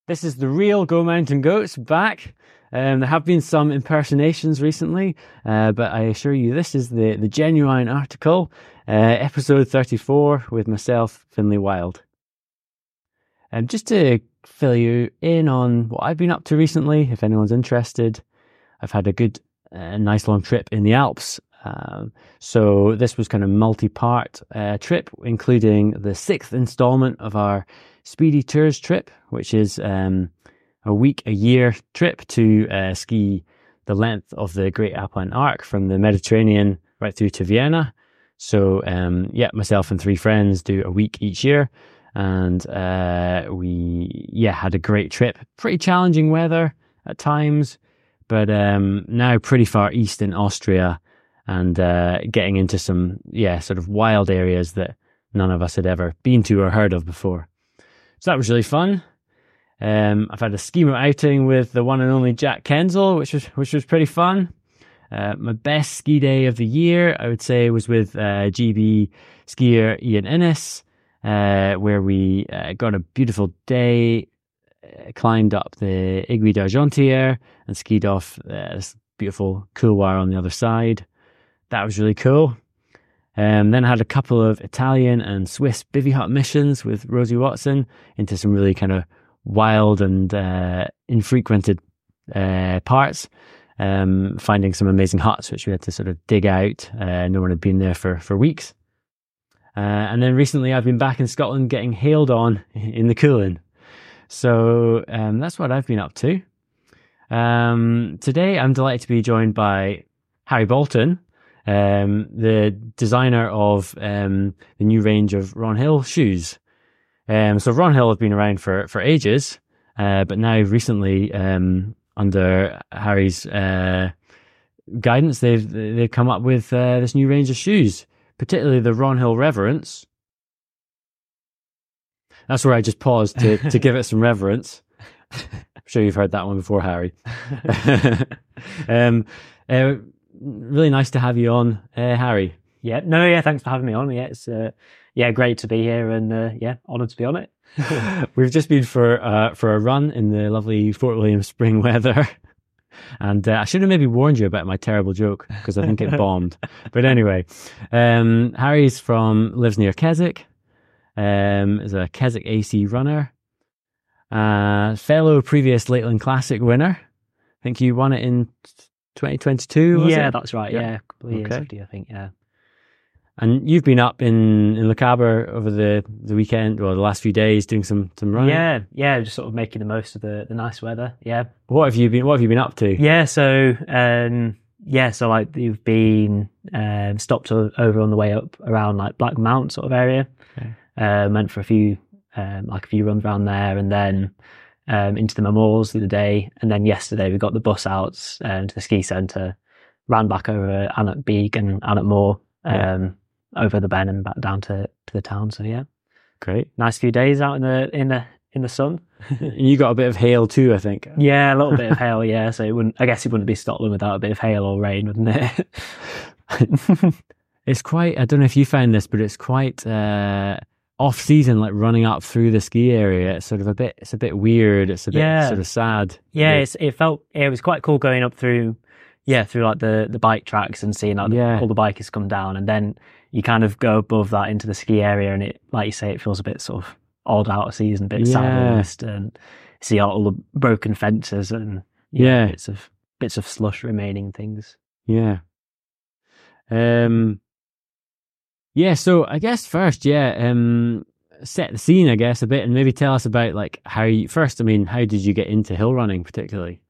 This is the real Go Mountain Goats back. There have been some impersonations recently, but I assure you this is the genuine article, episode 34 with myself, Finlay Wild. Just to fill you in on what I've been up to recently, if anyone's interested, I've had a good, nice long trip in the Alps. So this was kind of multi-part trip, including the 6th installment of our Speedy Tours trip, which is a year trip to ski the length of the Great Alpine Arc from the Mediterranean right through to Vienna. So myself and 3 friends do a week each year, and we had a great trip. Pretty challenging weather at times, but now pretty far east in Austria, and getting into some sort of wild areas that none of us had ever been to or heard of before. So that was really fun. I've had a ski outing with the one and only Jack Kenzel, which was pretty fun. My best ski day of the year, I would say, was with GB skier Ian Innes, where we got a beautiful day, climbed up the Aiguille d'Argentière and skied off this beautiful couloir on the other side. That was really cool. Then I had a couple of Italian and Swiss bivvy hut missions with Rosie Watson into some really kind of wild and infrequented parts, finding some amazing huts which we had to sort of dig out. No one had been there for weeks. And then recently I've been back in Scotland getting hailed on in the Cuillin. So that's what I've been up to. Today I'm delighted to be joined by Harry Bolton, the designer of the new range of Ron Hill shoes. So Ron Hill have been around for ages, but now recently, under Harry's guidance, they've come up with this new range of shoes, particularly the Ron Hill Reverence. That's where I just paused to give it some reverence. I'm sure you've heard that one before, Harry. Really nice to have you on, Harry. Thanks for having me on. It's great to be here, and honoured to be on it. We've just been for a run in the lovely Fort William spring weather, and I should have maybe warned you about my terrible joke because I think it bombed. But anyway, Harry's lives near Keswick, is a Keswick AC runner, fellow previous Lakeland Classic winner. I think you won it in 2022, was it? That's right. Yeah, a couple of years after, I think, yeah. And you've been up in Le Cabre over the weekend, or the last few days, doing some running? Yeah, just sort of making the most of the nice weather, yeah. What have you been up to? So like you've been stopped over on the way up around like Black Mount sort of area. Okay. Went for a few runs around there, and then into the Memorials the other day, and then yesterday we got the bus out to the ski centre, ran back over Annock Beag and Annock Moor, over the Ben and back down to the town. So yeah, great, nice few days out in the sun. And you got a bit of hail too, I think. Yeah, a little bit of hail. Yeah, so it wouldn't be Scotland without a bit of hail or rain, wouldn't it? It's quite. I don't know if you found this, but it's quite off season, like running up through the ski area. It's a bit weird. It's a bit sort of sad. Yeah, it was quite cool going up through like the bike tracks and seeing like all the bikers come down, and then you kind of go above that into the ski area, and it, like you say, it feels a bit sort of odd out of season, a bit sad, and see all the broken fences and bits of slush remaining things. Yeah. So I guess first, set the scene, I guess, a bit, and maybe tell us about like how did you get into hill running particularly?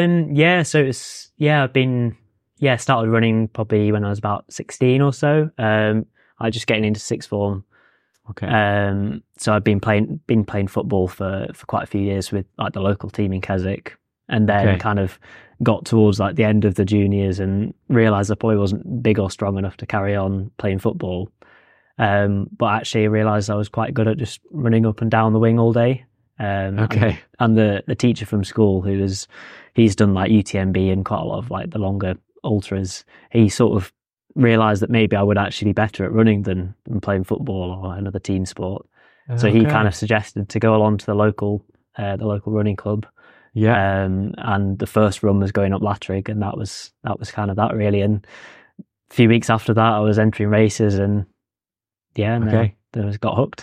I've been started running probably when I was about 16 or so. I just getting into sixth form. Okay. So I've been playing football for quite a few years with like the local team in Keswick, and then kind of got towards like the end of the juniors and realised I probably wasn't big or strong enough to carry on playing football. But actually I realised I was quite good at just running up and down the wing all day. And the teacher from school he's done like UTMB and quite a lot of like the longer ultras, he sort of realised that maybe I would actually be better at running than playing football or another team sport. So he kind of suggested to go along to the local the local running club. Yeah. And the first run was going up Latrig, and that was kind of that really. And a few weeks after that, I was entering races, and then I got hooked.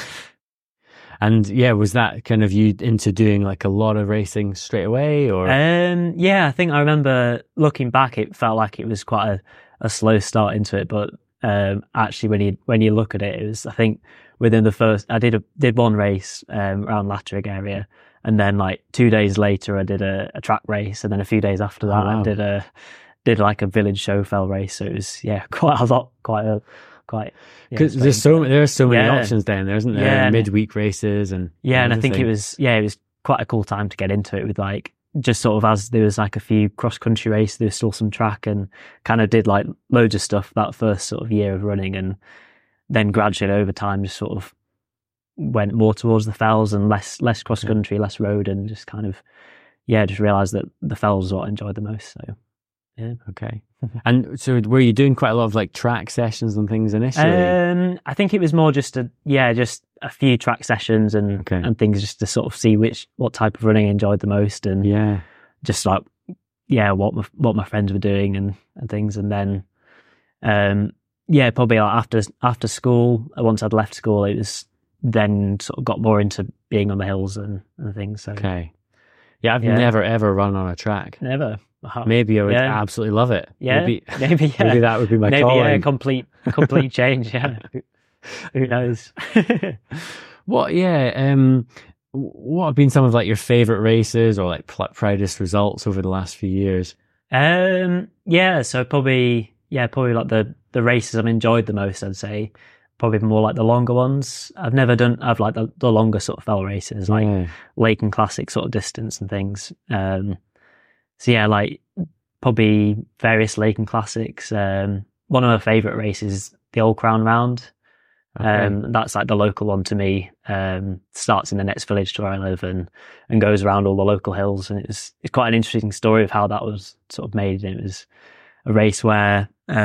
And was that kind of you into doing like a lot of racing straight away, or? I think I remember looking back, it felt like it was quite a slow start into it, but actually when you look at it, it was, I think within the first, I did one race around Latrig area, and then like 2 days later I did a track race, and then a few days after that I did like a village show fell race. So it was quite a lot, because there are so many options down there, isn't there? Yeah, midweek races and and I think it was quite a cool time to get into it, with like just sort of, as there was like a few cross country races, there was still some track, and kind of did like loads of stuff that first sort of year of running, and then gradually over time just sort of went more towards the fells and less cross country, less road, and just kind of just realised that the fells is what I enjoyed the most. So yeah. Okay. And so were you doing quite a lot of like track sessions and things initially? I think it was more just just a few track sessions and things, just to sort of see what type of running I enjoyed the most, and just like what my friends were doing and things. And then probably like after school, once I'd left school, it was then sort of got more into being on the hills and things. So I've never ever run on a track. Never. Maybe I would absolutely love it. Maybe maybe that would be my calling. Yeah, complete change. Yeah, who knows? What have been some of like your favorite races or like proudest results over the last few years? So probably like the races I've enjoyed the most, I'd say. Probably more like the longer ones. I've like the longer sort of fell races, like Lake and Classic sort of distance and things. Like probably various Lake and Classics. One of my favourite races is the Old Crown Round. That's like the local one to me. Starts in the next village to where I live and goes around all the local hills. And it's quite an interesting story of how that was sort of made. And it was a race where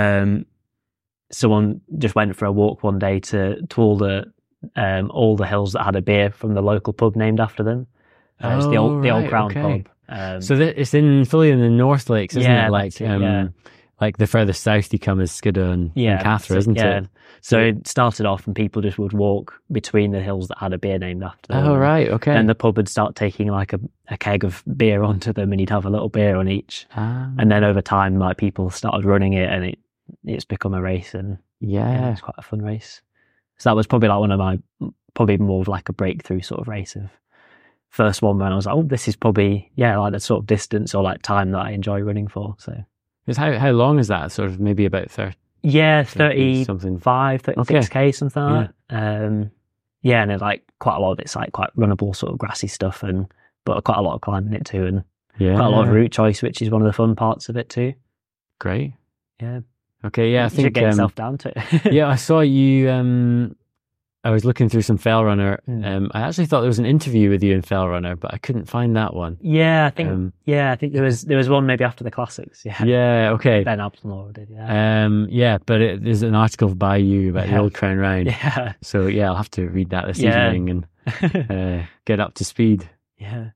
someone just went for a walk one day to all the hills that had a beer from the local pub named after them. It's the Old Crown pub. So it's fully in the North Lakes, isn't it? Like the furthest south you come is Skiddaw and Cathra, isn't it? So it started off and people just would walk between the hills that had a beer named after them. Oh, right, okay. And the pub would start taking like a keg of beer onto them, and you'd have a little beer on each. And then over time, like people started running it, and it's become a race, and it's quite a fun race. So that was probably like one of my, probably more of like a breakthrough sort of race of first one when I was like, oh, this is probably, like the sort of distance or like time that I enjoy running for. So how long is that? Sort of maybe about 30? Yeah, 35, 36k, something like that. And then like quite a lot of it's like quite runnable sort of grassy stuff, but quite a lot of climbing it too, and quite a lot of route choice, which is one of the fun parts of it too. Great. Yeah. Okay, I think you should get yourself down to it. I saw you. I was looking through some Fell Runner. I actually thought there was an interview with you in Fell Runner, but I couldn't find that one. Yeah, I think. I think there was one maybe after the classics. Yeah. Yeah. Okay. Ben Absalom did. Yeah. But there's an article by you about the Old Crown Round. Yeah. So I'll have to read that this evening and get up to speed. Yeah.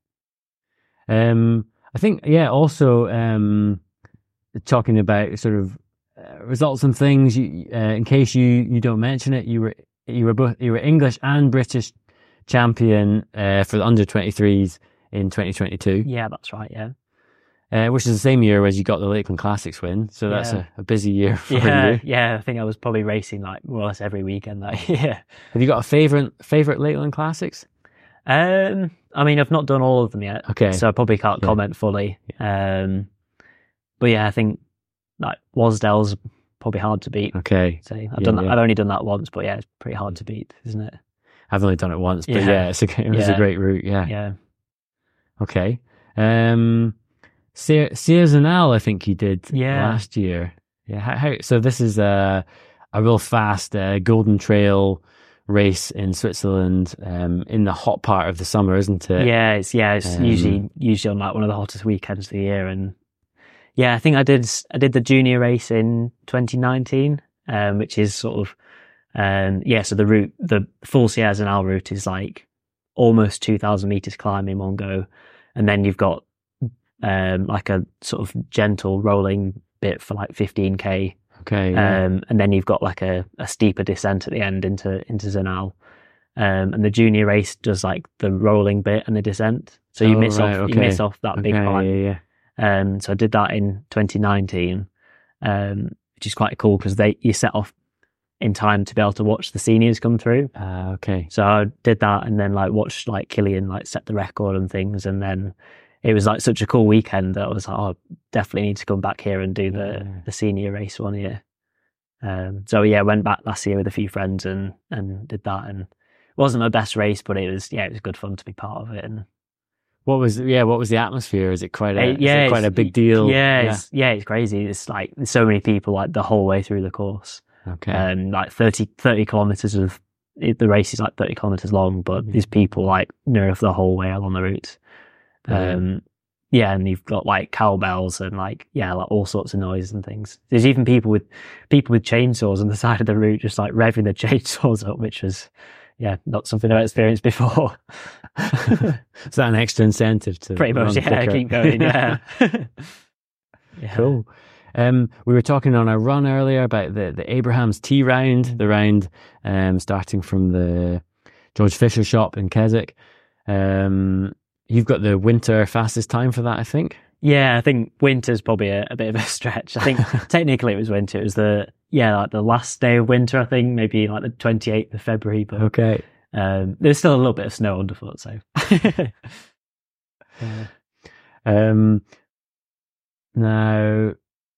I think also talking about sort of results and things. In case you don't mention it, you were English and British champion for the under-23s in 2022. Yeah, that's right. Yeah, which is the same year as you got the Lakeland Classics win. So that's a busy year for you. Yeah, I think I was probably racing like more or less every weekend that year. Have you got a favorite Lakeland Classics? I mean, I've not done all of them yet. Okay, so I probably can't comment fully. But I think like Wasdale's probably hard to beat. Okay. So I've only done that once, but it's pretty hard to beat, isn't it? I've only done it once, but it was a great route. Yeah. Okay. Sears-and-Al, I think you did last year. Yeah. So this is a real fast Golden Trail race in Switzerland in the hot part of the summer, isn't it? Yeah. It's usually on like one of the hottest weekends of the year, and I think I did the junior race in 2019, which is sort of, so the route, the full Sears-and-Al route is like almost 2,000 meters climb in one go, and then you've got like a sort of gentle rolling bit for like 15k. Okay. Yeah. And then you've got like a steeper descent at the end into Zinal. And the junior race does like the rolling bit and the descent. So you miss off that big part. Yeah. So I did that in 2019, which is quite cool because you set off in time to be able to watch the seniors come through. Okay. So I did that and then like watched like Killian like set the record and things, and then it was like such a cool weekend that I was like, oh, definitely need to come back here and do the senior race one year. So yeah, went back last year with a few friends and did that, and it wasn't my best race, but it was good fun to be part of it. And what was the atmosphere? Is it quite a big deal? It's crazy. It's like there's so many people like the whole way through the course. Okay. Like 30 kilometers of the race is like 30 kilometers long, but there's people like near the whole way along the route. And you've got like cowbells and like all sorts of noise and things. There's even people with chainsaws on the side of the route, just like revving the chainsaws up, which was not something I've experienced before. Is that an extra incentive to pretty much keep going? Yeah. Cool. We were talking on our run earlier about the Abraham's Tea Round, the round starting from the George Fisher shop in Keswick. You've got the winter fastest time for that, I think. Yeah, I think winter's probably a bit of a stretch. I think technically it was winter. It was the last day of winter, I think, maybe like the 28th of February. But okay. There's still a little bit of snow underfoot, so. Now,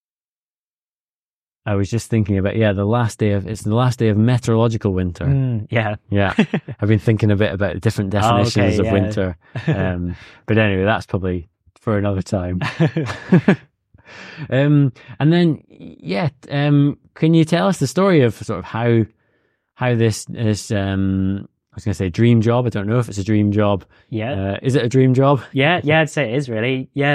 I was just thinking about the last day of meteorological winter. Yeah. I've been thinking a bit about different definitions of winter, but anyway, that's probably for another time. And then can you tell us the story of sort of how this is? I was going to say dream job. I don't know if it's a dream job. Yeah. Is it a dream job? Yeah, I'd say it is really. Yeah,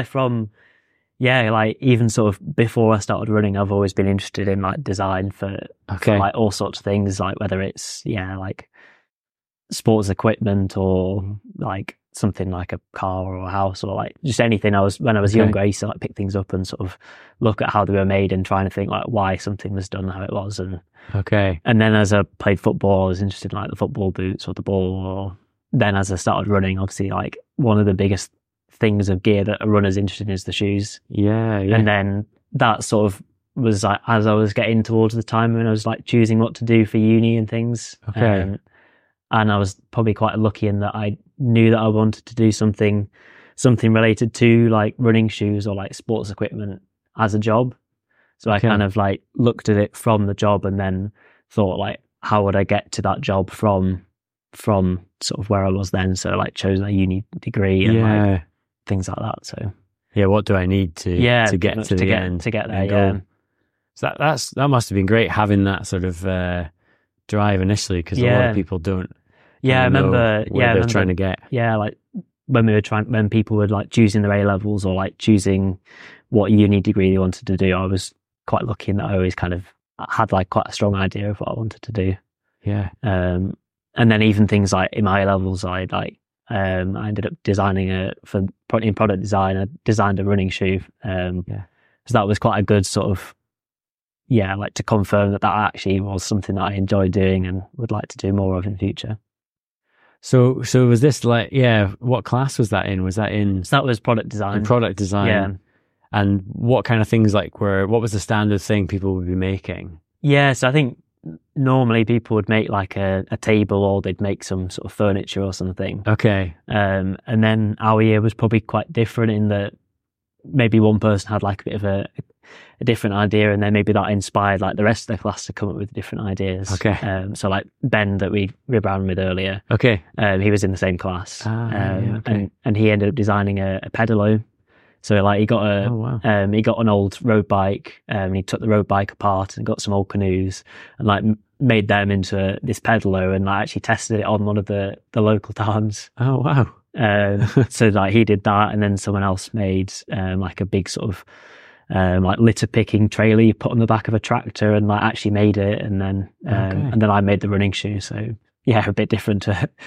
like even sort of before I started running, I've always been interested in like design for like all sorts of things, like whether it's like sports equipment or like something like a car or a house or like just anything. When I was younger, I used to like pick things up and sort of look at how they were made and trying to think like why something was done how it was. And then as I played football, I was interested in like the football boots or the ball. Or then as I started running, obviously like one of the biggest things of gear that a runner's interested in is the shoes. And then that sort of was like as I was getting towards the time when I was like choosing what to do for uni and things. And I was probably quite lucky in that I knew that I wanted to do something related to like running shoes or like sports equipment as a job. So I kind of like looked at it from the job and then thought like, how would I get to that job from sort of where I was then? So like chose a uni degree and like things like that. So what do I need to get to the end to get there? Yeah. So that must have been great having that sort of drive initially, because a lot of people don't. I remember. They're trying to get. Yeah, like when people were like choosing their A levels or like choosing what uni degree they wanted to do, I was quite lucky in that I always kind of had like quite a strong idea of what I wanted to do. Yeah. And then even things like in my A levels, I ended up designing in product design. I designed a running shoe. So that was quite a good sort of, like to confirm that actually was something that I enjoyed doing and would like to do more of in the future. So was this like, what class was that in? Was that in? So that was product design. Product design. Yeah. And what kind of things what was the standard thing people would be making? Yeah, so I think normally people would make like a table, or they'd make some sort of furniture or something. Okay. And then our year was probably quite different in that maybe one person had like a bit of a different idea, and then maybe that inspired like the rest of the class to come up with different ideas. Okay. So like Ben that we ran with earlier. Okay. He was in the same class. Okay. And he ended up designing a pedalo. So like he got he got an old road bike, and he took the road bike apart and got some old canoes and like made them into this pedalo, and like actually tested it on one of the local towns. Oh wow. So like he did that, and then someone else made like a big sort of like litter picking trailer you put on the back of a tractor, and like actually made it, and then and then I made the running shoe. So a bit different to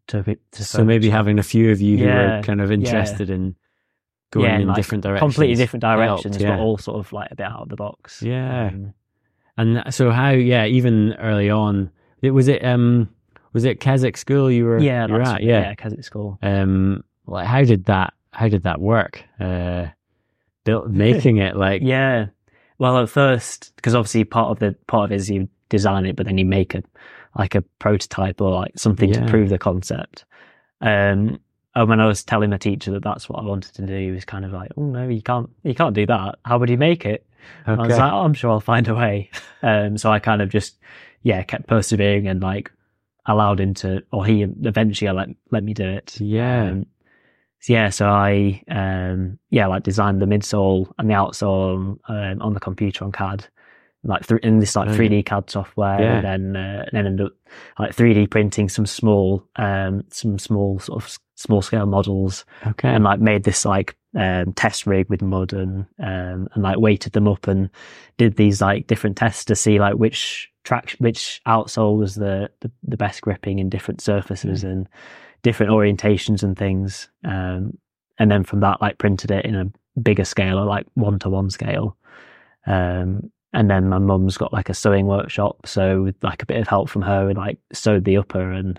So maybe having a few of you who were kind of interested in going in like different directions, completely different directions, but all sort of like a bit out of the box. Yeah. And so how? Yeah, even early on, was it Keswick School you were? at? Yeah, Keswick School. Like how did that work? Making it like Well, at first, because obviously part of it is you design it, but then you make a prototype or like something to prove the concept. And when I was telling the teacher that that's what I wanted to do, he was kind of like, "Oh no, you can't do that. How would you make it?" Okay. I was like, "Oh, I'm sure I'll find a way." So I kind of just kept persevering and like allowed him to, or he eventually let me do it. So I like designed the midsole and the outsole on the computer on CAD, like in this like 3D CAD software, and then ended up like 3D printing some small sort of small scale models, and like made this like test rig with mud and like weighted them up and did these like different tests to see like which outsole was the best gripping in different surfaces and different orientations and things, and then from that like printed it in a bigger scale or like 1-to-1 scale, and then my mum's got like a sewing workshop, so with like a bit of help from her, we like sewed the upper, and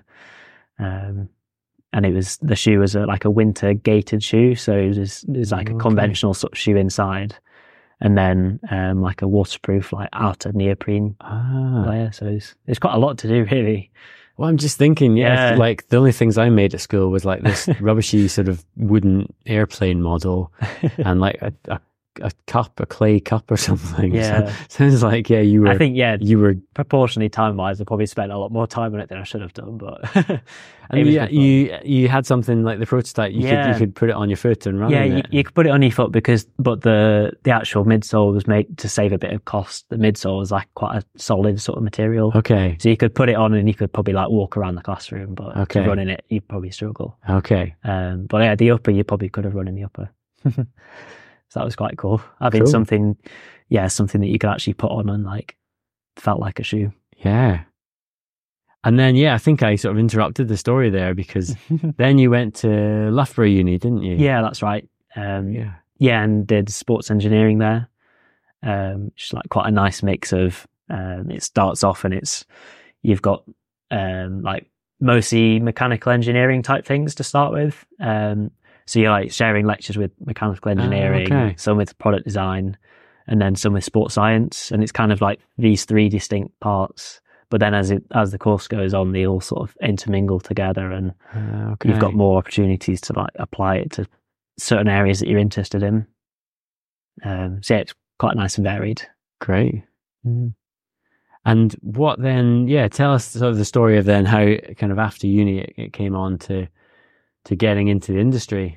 the shoe was like a winter gated shoe, so it was like a conventional sort of shoe inside, and then like a waterproof like outer neoprene layer. So it's quite a lot to do, really. Well, I'm just thinking, like the only things I made at school was like this rubbishy sort of wooden airplane model and like a clay cup or something. Yeah. So, sounds like, you were... I think, you were... Proportionally time-wise, I probably spent a lot more time on it than I should have done, but... And you had something like the prototype, you could put it on your foot and run it. You could put it on your foot but the actual midsole was made to save a bit of cost. The midsole was like quite a solid sort of material. Okay. So you could put it on and you could probably like walk around the classroom, but to run in it, you'd probably struggle. Okay. But the upper, you probably could have run in the upper. So that was quite cool. Having something that you could actually put on and like felt like a shoe. Yeah. And then, I think I sort of interrupted the story there because then you went to Loughborough Uni, didn't you? Yeah, that's right. And did sports engineering there. Just like quite a nice mix of, it starts off and you've got like mostly mechanical engineering type things to start with. So you're like sharing lectures with mechanical engineering, some with product design, and then some with sports science. And it's kind of like these three distinct parts. But then as the course goes on, they all sort of intermingle together, and you've got more opportunities to like apply it to certain areas that you're interested in. So it's quite nice and varied. Great. And what then? Tell us sort of the story of then how kind of after uni it came on to getting into the industry.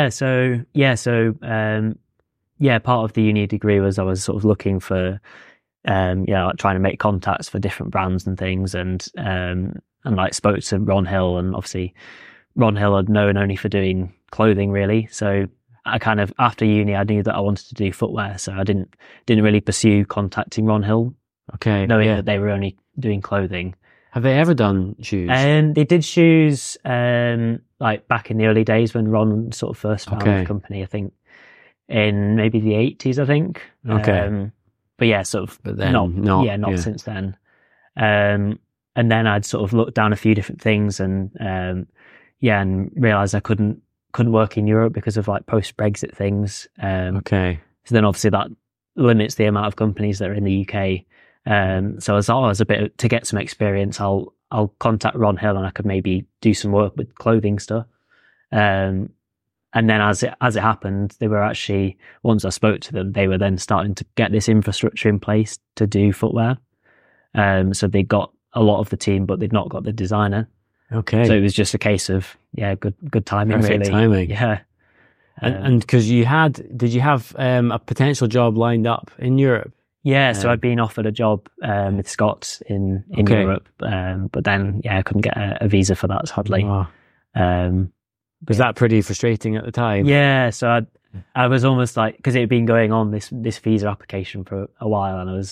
Part of the uni degree was I was sort of looking for, like trying to make contacts for different brands and things, and like spoke to Ron Hill, and obviously Ron Hill had known only for doing clothing really. So I kind of, after uni, I knew that I wanted to do footwear, so I didn't really pursue contacting Ron Hill. Okay. Knowing that they were only doing clothing. Have they ever done shoes? They did shoes, like back in the early days when Ron sort of first founded the company, I think in maybe the 80s, I think. Okay. But then not since then. And then I'd sort of looked down a few different things and and realised I couldn't work in Europe because of like post-Brexit things. So then obviously that limits the amount of companies that are in the UK. So as a bit to get some experience, I'll contact Ron Hill and I could maybe do some work with clothing stuff. And then as it happened, they were actually, once I spoke to them, they were then starting to get this infrastructure in place to do footwear. So they got a lot of the team, but they'd not got the designer. Okay. So it was just a case of, good timing. Perfect really. Timing. Yeah. And because did you have a potential job lined up in Europe? Yeah, so I'd been offered a job with Scott in Europe, but then I couldn't get a visa for that, sadly. Wow. Was that pretty frustrating at the time? Yeah, so I was almost like, because it had been going on this visa application for a while, and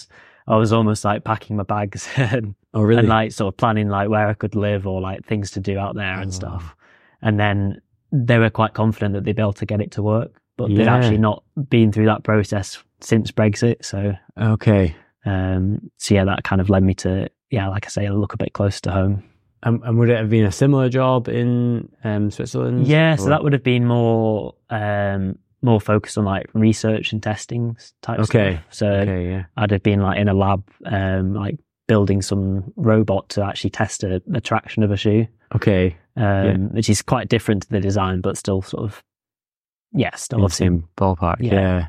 I was almost like packing my bags and, Oh, really? and like sort of planning like where I could live or like things to do out there and stuff. And then they were quite confident that they'd be able to get it to work, but they'd actually not been through that process since Brexit. So, okay. So yeah, that kind of led me to, like I say, look a bit closer to home. And would it have been a similar job in Switzerland? Yeah, so that would have been more focused on like research and testing type stuff. So I'd have been like in a lab, like building some robot to actually test the traction of a shoe. Okay. Which is quite different to the design, but still sort of, still in the same ballpark. Yeah.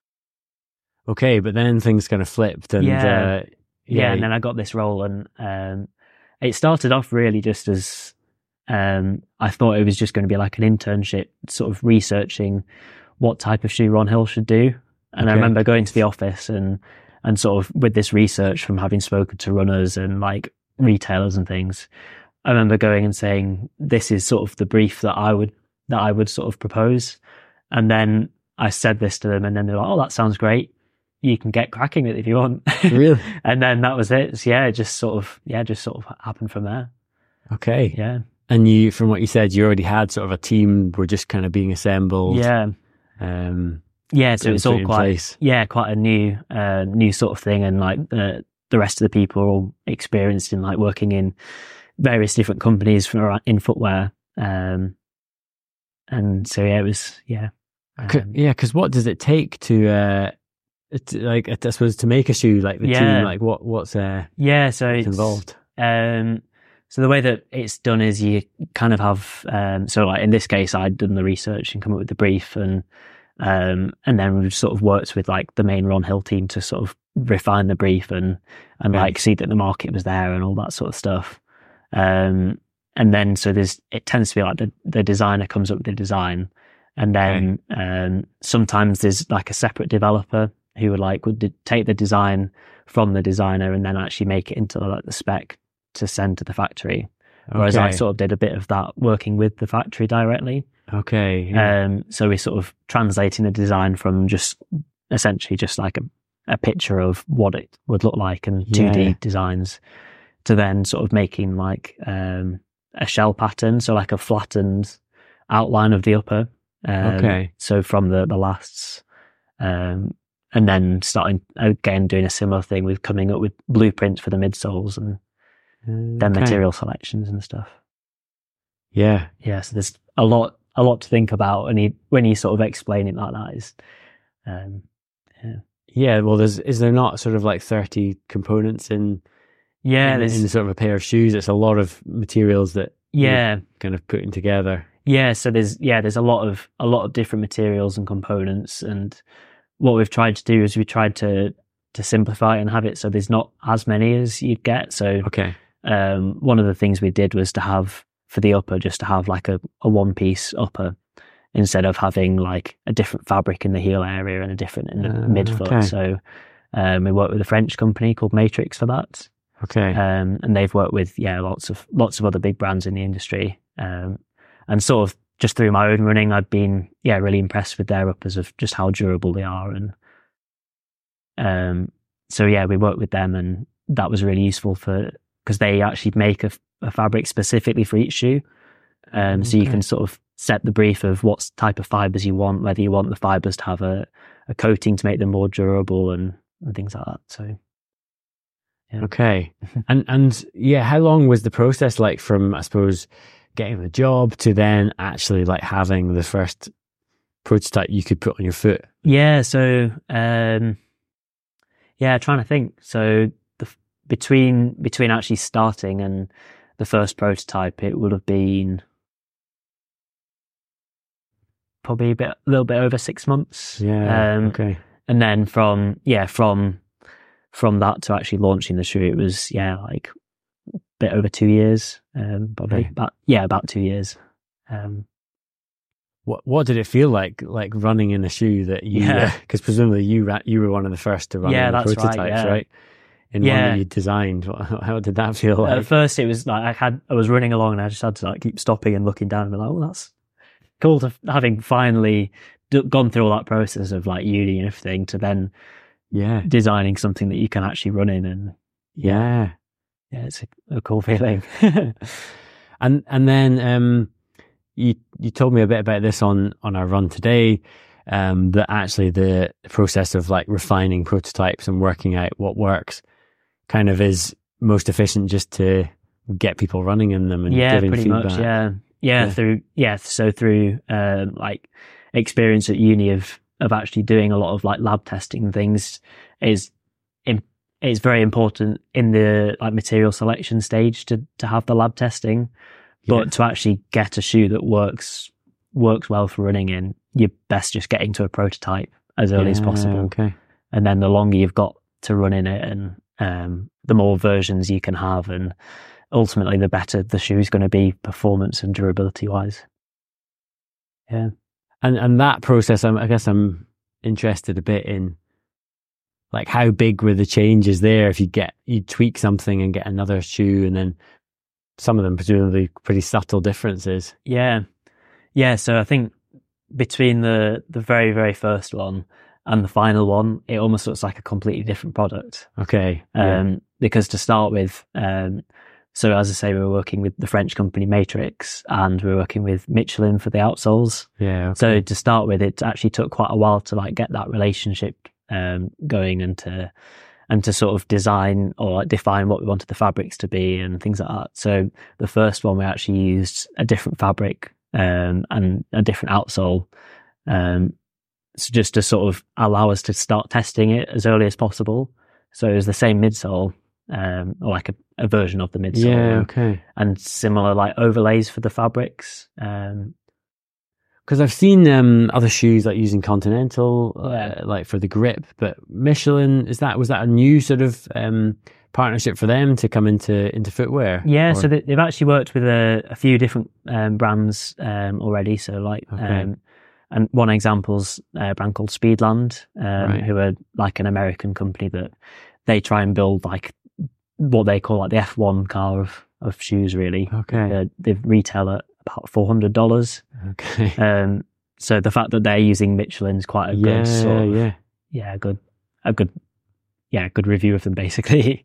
Okay, but then things kind of flipped, and and then I got this role, and it started off really just as I thought it was just going to be like an internship, sort of researching what type of shoe Ron Hill should do. And I remember going to the office and sort of with this research from having spoken to runners and like retailers and things, I remember going and saying, this is sort of the brief that I would sort of propose. And then I said this to them, and then they're like, oh, that sounds great. You can get cracking it if you want. Really? And then that was it. So it just sort of happened from there. Okay. Yeah. And you, from what you said, you already had sort of a team were just kind of being assembled. Yeah. So it's all quite a new sort of thing. And like the rest of the people are all experienced in like working in various different companies in footwear. And so, it was, because what does it take to like, I suppose, to make a shoe, like the team, like what's so it's involved? So the way that it's done is you kind of have, so like in this case, I'd done the research and come up with the brief, and then we've sort of worked with like the main Ron Hill team to sort of refine the brief and like see that the market was there and all that sort of stuff. And then, so it tends to be like the designer comes up with the design, and then, sometimes there's like a separate developer who would take the design from the designer and then actually make it into like the spec to send to the factory. Whereas I sort of did a bit of that working with the factory directly. Okay. Yeah. So we're sort of translating the design from just essentially just like a picture of what it would look like and 2D designs to then sort of making like a shell pattern. So like a flattened outline of the upper. So from the lasts, and then starting again doing a similar thing with coming up with blueprints for the midsoles and then material selections and stuff. Yeah. So there's a lot to think about, and when you sort of explain it like that is, well, is there not sort of like 30 components in sort of a pair of shoes? It's a lot of materials that you're kind of putting together. So there's a lot of different materials and components, and what we've tried to do is we tried to simplify and have it so there's not as many as you'd get. So one of the things we did was to have, for the upper, just to have like a one piece upper instead of having like a different fabric in the heel area and a different in the midfoot. So we worked with a French company called Matrix for that. And they've worked with lots of other big brands in the industry. And sort of just through my own running, I've been really impressed with their uppers, of just how durable they are. And so we worked with them, and that was really useful because they actually make a fabric specifically for each shoe. So you can sort of set the brief of what type of fibers you want, whether you want the fibers to have a coating to make them more durable and things like that. So and how long was the process like from, I suppose, getting the job to then actually like having the first prototype you could put on your foot? So trying to think. So between actually starting and the first prototype, it would have been probably a little bit over 6 months. And then from that to actually launching the shoe, it was like a bit over 2 years. Probably about 2 years. What did it feel like running in a shoe that you? Because presumably you were one of the first to run in the prototypes, right? In one that you designed. How did that feel like? At first, it was like I was running along and I just had to like keep stopping and looking down and be like, "Oh, that's cool." Having finally gone through all that process of like uni and everything, to then designing something that you can actually run in. And yeah, it's a cool feeling. And then you told me a bit about this on our run today, that actually the process of like refining prototypes and working out what works kind of is most efficient just to get people running in them and giving pretty feedback. Much, so through like experience at uni of actually doing a lot of like lab testing and things is very important in the like material selection stage to have the lab testing. But to actually get a shoe that works well for running in, you're best just getting to a prototype as early as possible. Okay. And then the longer you've got to run in it, and the more versions you can have, and ultimately the better the shoe is going to be performance and durability wise. Yeah. And that process, I guess I'm interested a bit in like how big were the changes there if you tweak something and get another shoe, and then some of them presumably pretty subtle differences. Yeah. So I think between the very, very first one and the final one, it almost looks like a completely different product. Okay. Because to start with, so as I say, we were working with the French company Matrix, and we were working with Michelin for the outsoles. Yeah. Okay. So to start with, it actually took quite a while to like get that relationship going, and to sort of design or like define what we wanted the fabrics to be and things like that. So the first one, we actually used a different fabric and a different outsole, so just to sort of allow us to start testing it as early as possible. So it was the same midsole, or like a version of the midsole. Yeah, okay. And similar like overlays for the fabrics. Because I've seen other shoes like using Continental, like for the grip, but Michelin, was that a new sort of partnership for them to come into footwear? Yeah, so they've actually worked with a few different brands already. So like, and one example's a brand called Speedland, who are like an American company that they try and build like what they call like the F1 car of shoes, really. Okay. They retail at about $400. Okay. So the fact that they're using Michelin's quite a good sort of, good review of them basically.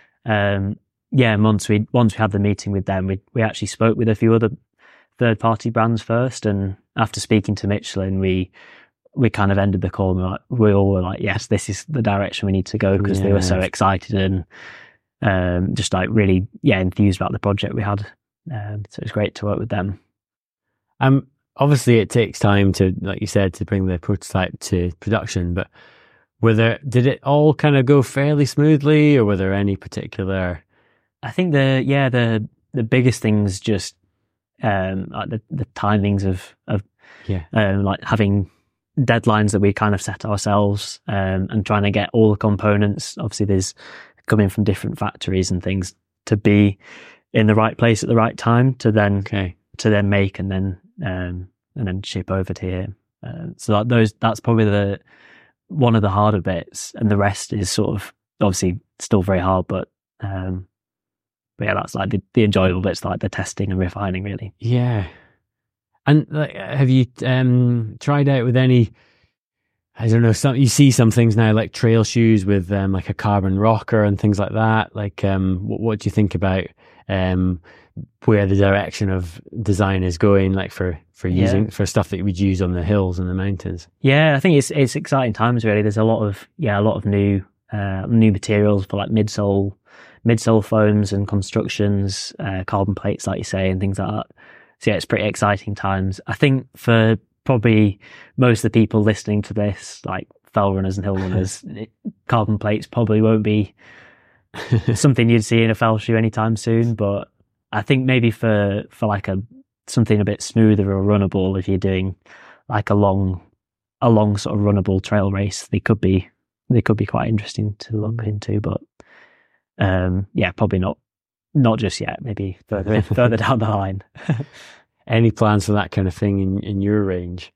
Once we had the meeting with them, we actually spoke with a few other third party brands first, and after speaking to Michelin, we kind of ended the call and we all were like, yes, this is the direction we need to go, because they were so excited and just like really enthused about the project we had. So it was great to work with them. Obviously it takes time to, like you said, to bring the prototype to production, but did it all kind of go fairly smoothly, or were there any particular? I think the biggest things just like the timings of like having deadlines that we kind of set ourselves, and trying to get all the components, obviously there's coming from different factories and things, to be in the right place at the right time to then make and then ship over to here. So that's probably one of the harder bits, and the rest is sort of obviously still very hard, but that's like the enjoyable bits, like the testing and refining, really. Yeah. And like, have you tried out with any? I don't know. You see some things now, like trail shoes with like a carbon rocker and things like that. Like, what do you think about where the direction of design is going, like for using for stuff that we'd use on the hills and the mountains? Yeah, I think it's exciting times, really. There's a lot of new materials for like midsole foams and constructions, carbon plates, like you say, and things like that. So yeah, it's pretty exciting times. I think for probably most of the people listening to this, like fell runners and hill runners, carbon plates probably won't be something you'd see in a fell shoe anytime soon. But I think maybe for like something a bit smoother or runnable, if you're doing like a long sort of runnable trail race, they could be quite interesting to look into. But probably not just yet. Maybe further down the line. Any plans for that kind of thing in your range?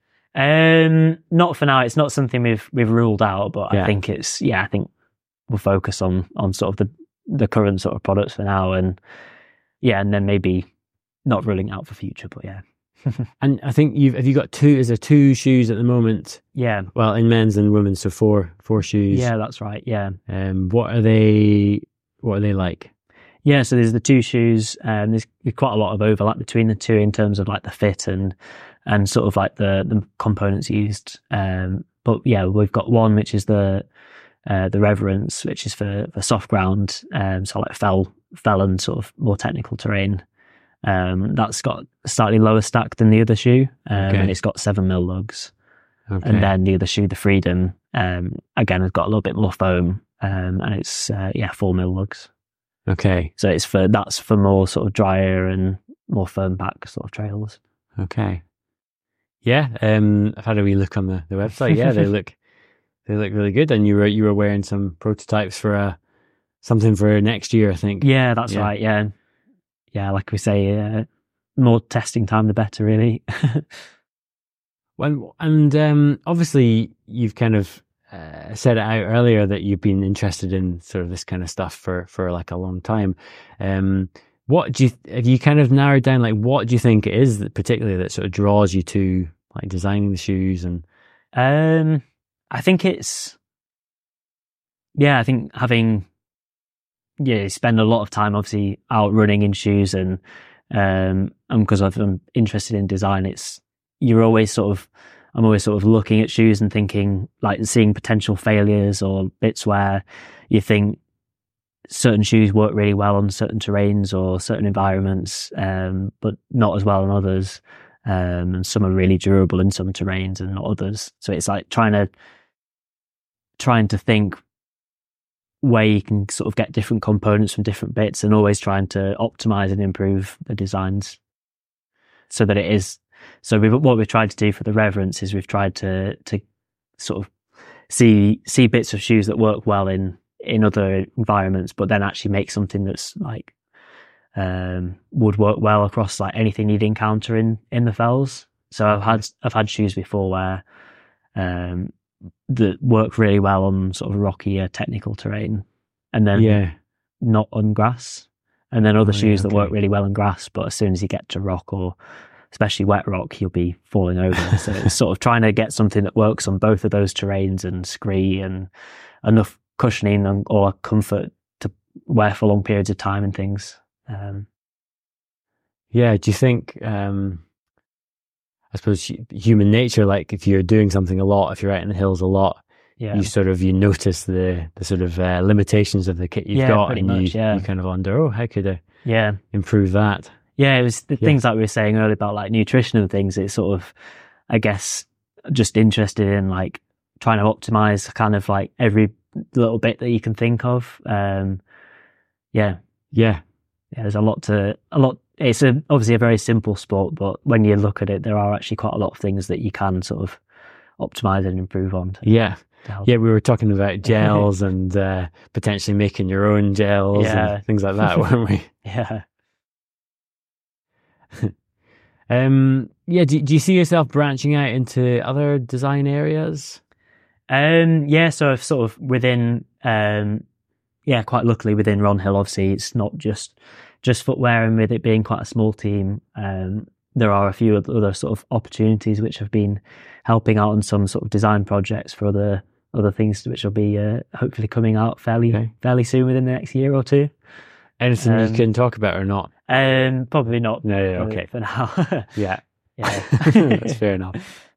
Not for now. It's not something we've ruled out, but I think I think we'll focus on sort of the current sort of products for now, and then maybe not ruling out for future, but yeah. And I think have you got two? Is there two shoes at the moment? Yeah. Well, in men's and women's, so four shoes. Yeah, that's right. Yeah. What are they like? Yeah, so there's the two shoes, and there's quite a lot of overlap between the two in terms of like the fit and sort of like the components used. But yeah, we've got one which is the Reverence, which is for soft ground, so like fell and sort of more technical terrain. That's got a slightly lower stack than the other shoe, and it's got 7mm lugs. Okay. And then the other shoe, the Freedom, again has got a little bit more foam, and it's 4mm lugs. Okay. So that's for more sort of drier and more firm back sort of trails. Okay. Yeah. I've had a wee look on the website. Yeah, they look really good. And you were wearing some prototypes for something for next year, I think. Yeah, that's right. Yeah. Yeah, like we say, more testing time the better, really. Obviously you've kind of said it out earlier that you've been interested in sort of this kind of stuff for like a long time. Have you kind of narrowed down, like, what do you think it is that particularly that sort of draws you to like designing the shoes? And I think I think having spend a lot of time obviously out running in shoes, and because I'm interested in design, I'm always sort of looking at shoes and thinking, like, seeing potential failures or bits where you think certain shoes work really well on certain terrains or certain environments, but not as well on others. And some are really durable in some terrains and not others. So it's like trying to think where you can sort of get different components from different bits, and always trying to optimize and improve the designs so that it is. So what we've tried to do for the Reverence is we've tried to sort of see bits of shoes that work well in other environments, but then actually make something that's like would work well across like anything you'd encounter in the fells. So I've had shoes before where that work really well on sort of rockier technical terrain, and then not on grass. And then other shoes that work really well on grass, but as soon as you get to rock, or especially wet rock, you'll be falling over. So it's sort of trying to get something that works on both of those terrains and scree, and enough cushioning or comfort to wear for long periods of time and things. Do you think, I suppose human nature, like if you're doing something a lot, if you're out in the hills a lot, you notice the sort of limitations of the kit you've got, and you kind of wonder, how could I improve that? Yeah, it was the things like we were saying earlier about like nutrition and things. It's sort of, I guess, just interested in like trying to optimize kind of like every little bit that you can think of. There's a lot. It's obviously a very simple sport, but when you look at it, there are actually quite a lot of things that you can sort of optimize and improve on. We were talking about gels and potentially making your own gels and things like that, weren't we? Yeah. Do you see yourself branching out into other design areas? So I've sort of within, quite luckily within Ron Hill, obviously it's not just footwear, and with it being quite a small team, there are a few other sort of opportunities which have been helping out on some sort of design projects for other things which will be hopefully coming out fairly soon within the next year or two. Anything you can talk about or not? Probably not. No, okay. For now. Yeah. That's fair enough.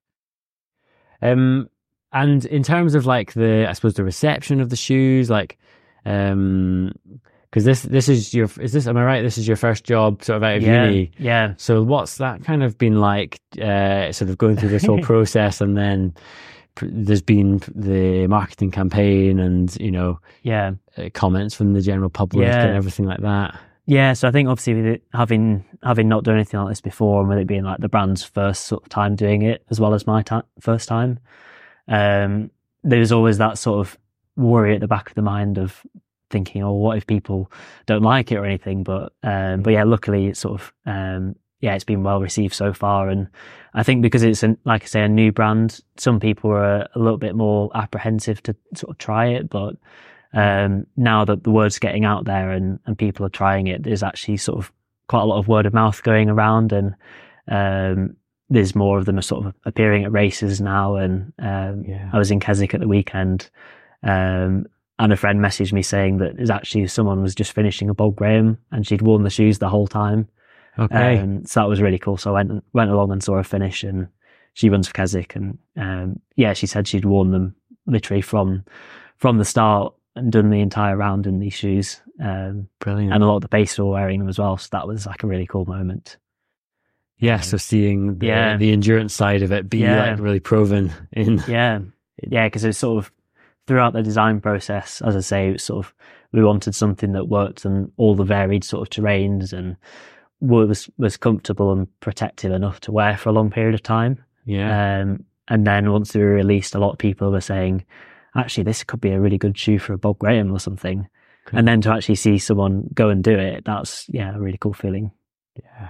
And in terms of like I suppose the reception of the shoes, like, because this is am I right? This is your first job sort of out of uni. Yeah. So what's that kind of been like, sort of going through this whole process, and then there's been the marketing campaign and, comments from the general public and everything like that. Yeah, so I think obviously with it, having not done anything like this before, and with it being like the brand's first sort of time doing it, as well as my first time, there's always that sort of worry at the back of the mind of thinking, what if people don't like it or anything? But luckily it's sort of, it's been well received so far. And I think because it's like I say, a new brand, some people are a little bit more apprehensive to sort of try it, but now that the word's getting out there and people are trying it, there's actually sort of quite a lot of word of mouth going around, and There's more of them are sort of appearing at races now. And I was in Keswick at the weekend, and a friend messaged me saying that there's actually someone was just finishing a Bob Graham and she'd worn the shoes the whole time. Okay. So that was really cool. So I went along and saw her finish, and she runs for Keswick, and she said she'd worn them literally from the start and done the entire round in these shoes. Brilliant. And a lot of the pace were wearing them as well. So that was like a really cool moment. Yeah. So seeing the endurance side of it be like really proven in. Yeah. Because it's sort of throughout the design process, as I say, it was sort of, we wanted something that worked in all the varied sort of terrains and was comfortable and protective enough to wear for a long period of time. Yeah. And then once they were released, a lot of people were saying, actually, this could be a really good shoe for a Bob Graham or something. Cool. And then to actually see someone go and do it, that's, a really cool feeling. Yeah.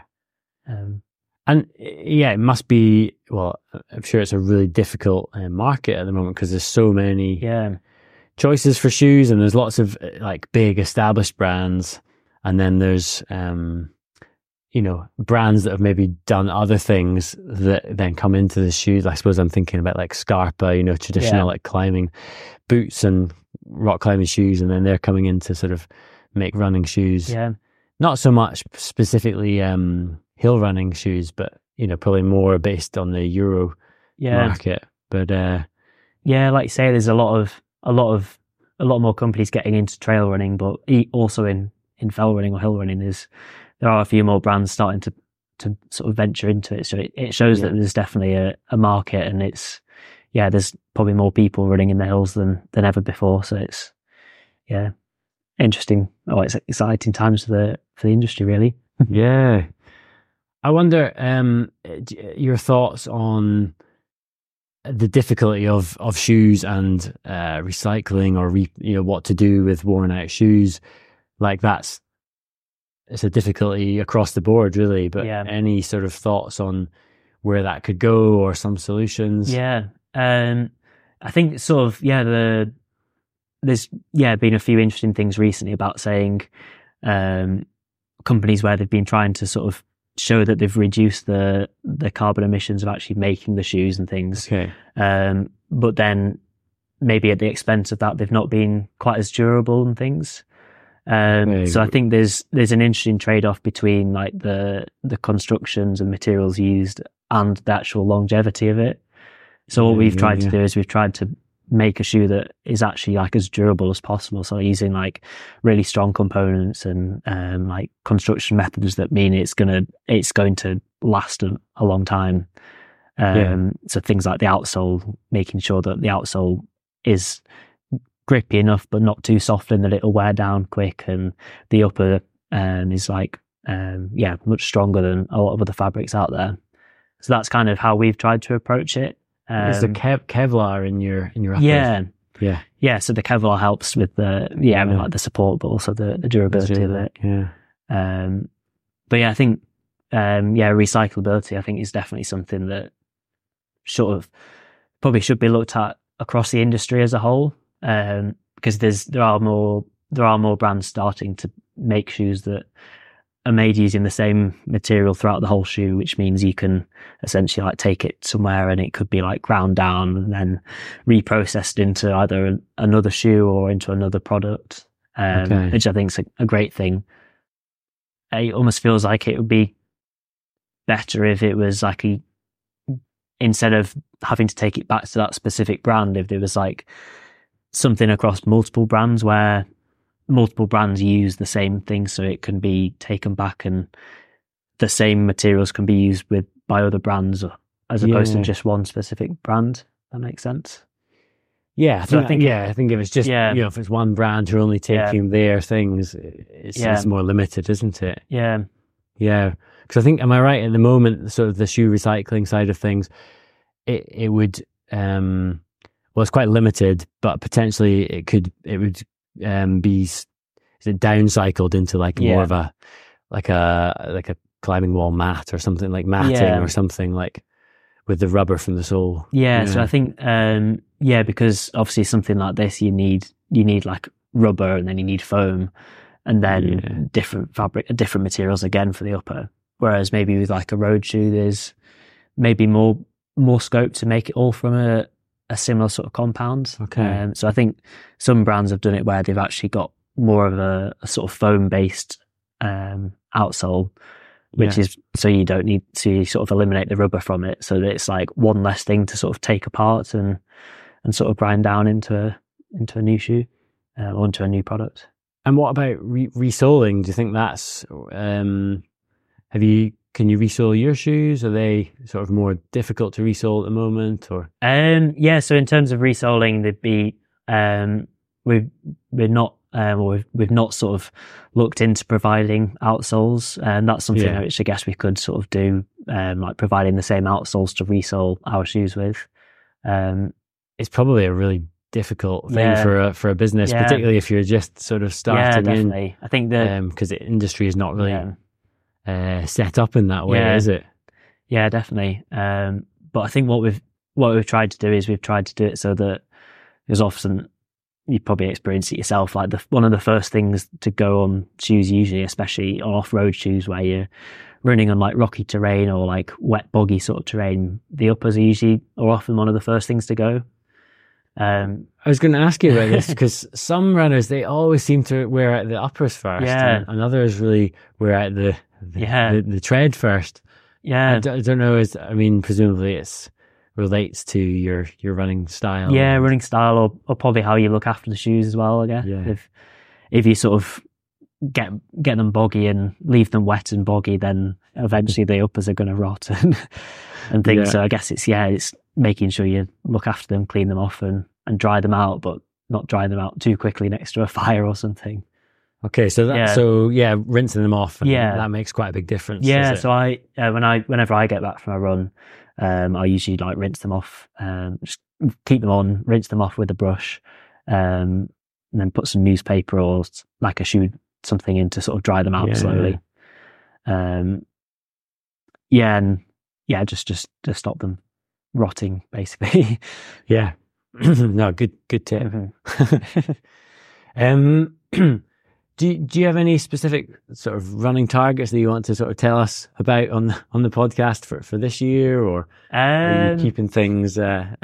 It must be, well, I'm sure it's a really difficult market at the moment because there's so many choices for shoes, and there's lots of like big established brands. And then there's, brands that have maybe done other things that then come into the shoes. I suppose I'm thinking about like Scarpa, traditional like climbing boots and rock climbing shoes, and then they're coming in to sort of make running shoes. Yeah. Not so much specifically hill running shoes, but probably more based on the Euro market. But like you say, there's a lot more companies getting into trail running, but also in fell running or hill running, there are a few more brands starting to sort of venture into it. So it shows that there's definitely a market, and there's probably more people running in the hills than ever before. So it's interesting. It's exciting times for the industry, really. Yeah. I wonder your thoughts on the difficulty of shoes and recycling, or what to do with worn out shoes. Like it's a difficulty across the board, really. But any sort of thoughts on where that could go, or some solutions? Yeah, I think sort of there's been a few interesting things recently about saying companies where they've been trying to sort of show that they've reduced the carbon emissions of actually making the shoes and things. Okay. But then maybe at the expense of that, they've not been quite as durable and things. So I think there's an interesting trade-off between like the constructions and materials used and the actual longevity of it. So what we've tried to do is we've tried to make a shoe that is actually like as durable as possible. So using like really strong components and like construction methods that mean it's going to last a long time. So things like the outsole, making sure that the outsole is grippy enough but not too soft and that it'll wear down quick, and the upper is like much stronger than a lot of other fabrics out there. So that's kind of how we've tried to approach it. Is the Kevlar in your uppers? Yeah. So the Kevlar helps with like the support, but also the durability of it. But I think recyclability, I think, is definitely something that sort of probably should be looked at across the industry as a whole, because there are more brands starting to make shoes that are made using the same material throughout the whole shoe, which means you can essentially like take it somewhere and it could be like ground down and then reprocessed into either another shoe or into another product, which I think is a great thing. It almost feels like it would be better if it was like instead of having to take it back to that specific brand, if there was like something across multiple brands where multiple brands use the same thing, so it can be taken back and the same materials can be used by other brands as opposed to just one specific brand. That makes sense. I think if it's just if it's one brand who are only taking their things, it's more limited, isn't it? Because I think, am I right, at the moment, sort of the shoe recycling side of things, it would it's quite limited, but potentially it would be downcycled into like more of a climbing wall mat or something, like matting or something, like with the rubber from the sole. So I think because obviously something like this you need like rubber, and then you need foam, and then different materials again for the upper. Whereas maybe with like a road shoe, there's maybe more scope to make it all from a similar sort of compound. Okay. So I think some brands have done it where they've actually got more of a sort of foam based outsole, which is so you don't need to sort of eliminate the rubber from it, so that it's like one less thing to sort of take apart and sort of grind down into a new shoe or into a new product. And what about resoling? Do you think that's can you resole your shoes? Are they sort of more difficult to resole at the moment, or? So in terms of resoling, they'd be we've not sort of looked into providing outsoles, and that's something which I guess we could sort of do, like providing the same outsoles to resole our shoes with. It's probably a really difficult thing for a business, particularly if you're just sort of starting definitely. I think because the industry is not really set up in that way, is it? Yeah, definitely. But I think what we've tried to do is we've tried to do it so that there's often, you probably experience it yourself, like one of the first things to go on shoes usually, especially on off-road shoes where you're running on like rocky terrain or like wet boggy sort of terrain, the uppers are often one of the first things to go. I was going to ask you about this because some runners, they always seem to wear out the uppers first, and others really wear out the tread first. I don't know. Presumably it's relates to your running style. Yeah, running style, or probably how you look after the shoes as well, I guess. Yeah. If you sort of get them boggy and leave them wet and boggy, then eventually the uppers are going to rot and things. So I guess it's making sure you look after them, clean them off and dry them out, but not dry them out too quickly next to a fire or something. Okay, so rinsing them off, that makes quite a big difference. Yeah, so I whenever I get back from a run, I usually like rinse them off, just keep them on, rinse them off with a brush, and then put some newspaper or like a shoe something in to sort of dry them out slowly. Just to stop them rotting, basically. Yeah. No, good tip. Mm-hmm. Do you have any specific sort of running targets that you want to sort of tell us about on the podcast for this year, or are you keeping things? No,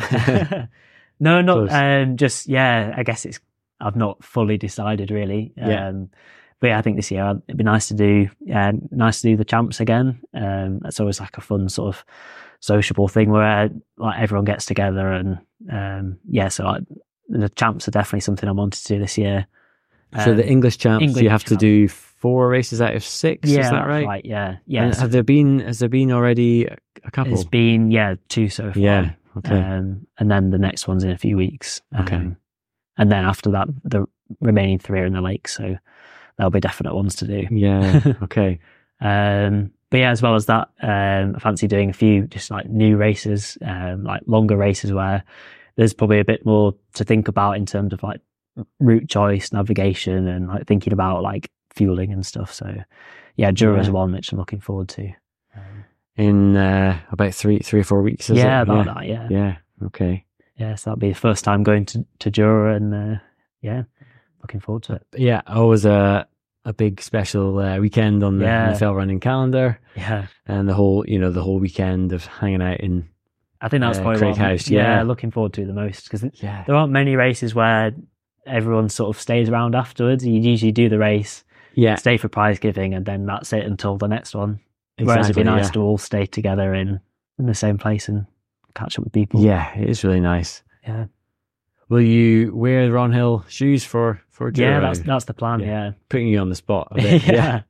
not I guess I've not fully decided really. But I think this year it'd be nice to do the champs again. That's always like a fun sort of sociable thing where like everyone gets together and so like, the champs are definitely something I wanted to do this year. So the English champs, you have to do 4 races out of 6. Yeah, is that right? Right. Yeah. And has there been already a couple? There's been 2 so far. Yeah. Okay. And then the next one's in a few weeks. Okay. And then after that, the remaining 3 are in the lake, so there'll be definite ones to do. Yeah. Okay. But as well as that, I fancy doing a few just like new races, like longer races where there's probably a bit more to think about in terms of like route choice, navigation, and like thinking about like fueling and stuff. So Jura is one which I'm looking forward to. In about 3 or 4 weeks, is it? About that, yeah. Yeah, okay. Yeah, so that'll be the first time going to Jura, and looking forward to it. Yeah, always a big special weekend on the NFL running calendar. Yeah. And the whole weekend of hanging out in I think that's probably Craighouse. Looking forward to the most, because there aren't many races where everyone sort of stays around afterwards. You usually do the race, stay for prize giving, and then that's it until the next one. Exactly, whereas it'd be nice to all stay together in the same place and catch up with people. Yeah, it is really nice. Yeah. Will you wear Ron Hill shoes for Jura? Yeah, that's the plan. Yeah. Putting you on the spot a bit.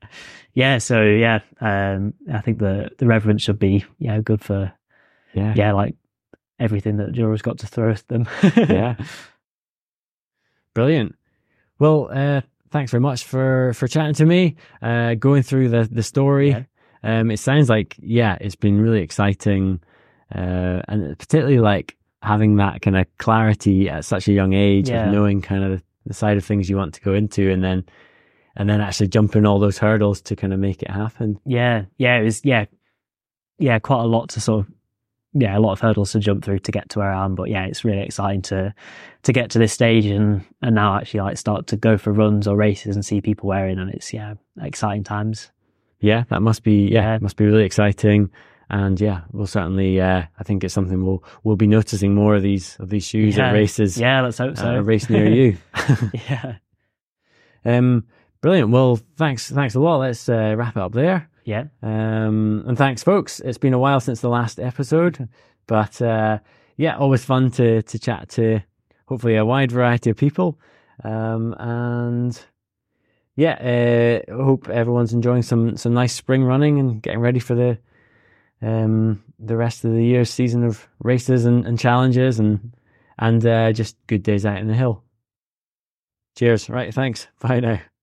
So I think the reverence should be good for like everything that Jura's got to throw at them. Yeah. Brilliant. Well, thanks very much for chatting to me, going through the story. Yeah. It sounds like, it's been really exciting, and particularly like having that kind of clarity at such a young age of knowing kind of the side of things you want to go into, and then actually jumping all those hurdles to kind of make it happen. It was quite a lot to sort of a lot of hurdles to jump through to get to where I am, but it's really exciting to get to this stage and now actually like start to go for runs or races and see people wearing, and it's exciting times. Yeah, that must be must be really exciting. And yeah, we'll certainly. I think it's something we'll be noticing more of these shoes at races. Yeah, let's hope so. A race near you. Yeah. Brilliant. Well, thanks a lot. Let's wrap it up there. Yeah. And thanks, folks. It's been a while since the last episode, but always fun to chat to hopefully a wide variety of people. And I hope everyone's enjoying some nice spring running and getting ready for the rest of the year's season of races and challenges and just good days out in the hill. Cheers. Right. Thanks. Bye now.